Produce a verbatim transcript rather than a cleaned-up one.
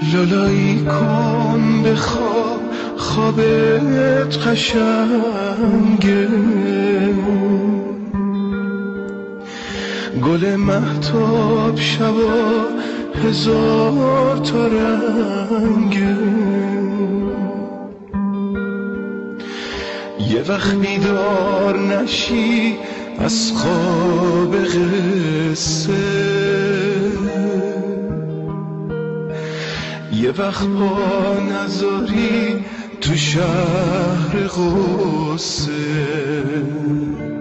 لالایی کن بخواب خوابت قشنگه، گل مهتاب شبا هزار تا رنگه. یه وقت بیدار نشی از خواب قصه، یه وقت پا نذاری تو شهر غصه.